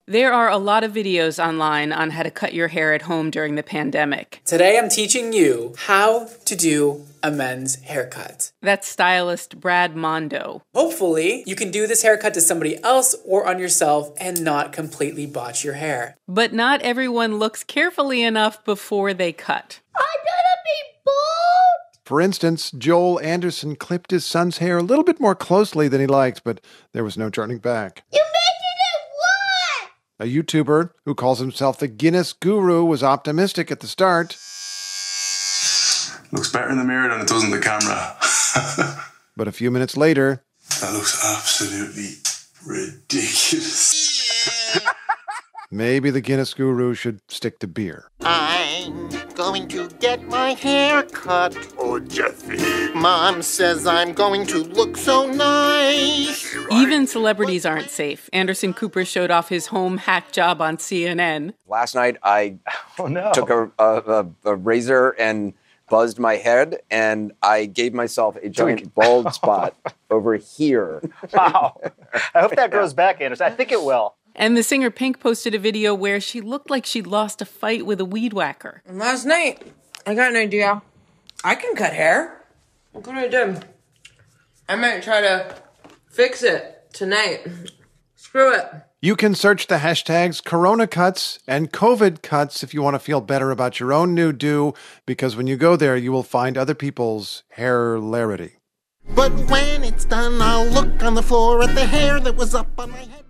There are a lot of videos online on how to cut your hair at home during the pandemic. Today I'm teaching you how to do a men's haircut. That's stylist Brad Mondo. Hopefully, you can do this haircut to somebody else or on yourself and not completely botch your hair. But not everyone looks carefully enough before they cut. I'm gonna be bald! For instance, Joel Anderson clipped his son's hair a little bit more closely than he liked, but there was no turning back. You making it what? A YouTuber who calls himself the Guinness Guru was optimistic at the start. Looks better in the mirror than it does in the camera. But a few minutes later... That looks absolutely ridiculous. Maybe the Guinness Guru should stick to beer. I'm going to get my hair cut. Oh, Jeffy. Mom says I'm going to look so nice. Even celebrities aren't safe. Anderson Cooper showed off his home hack job on CNN. Last night, I took a razor and buzzed my head, and I gave myself a giant bald spot over here. Wow. I hope that grows back, Anderson. I think it will. And the singer Pink posted a video where she looked like she'd lost a fight with a weed whacker. Last night, I got an idea. I can cut hair. Look what I did. I might try to fix it tonight. Screw it. You can search the hashtags Corona Cuts and COVID Cuts if you want to feel better about your own new do, because when you go there, you will find other people's hairlarity. But when it's done, I'll look on the floor at the hair that was up on my head.